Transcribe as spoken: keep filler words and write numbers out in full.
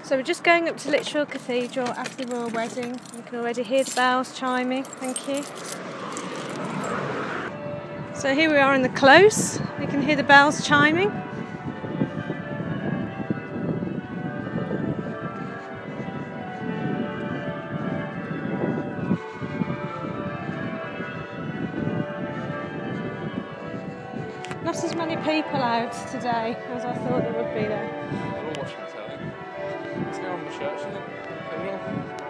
So we're just going up to Lichfield Cathedral after the royal wedding. You can already hear the bells chiming. Thank you. So here we are in the close. You can hear the bells chiming. Not as many people out today as I thought there would be there. They're all watching the telly. It's now on the church, isn't it?